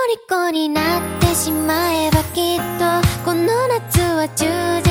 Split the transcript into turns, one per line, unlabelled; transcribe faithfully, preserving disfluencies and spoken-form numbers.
虜になってしまえばきっとこの夏は充実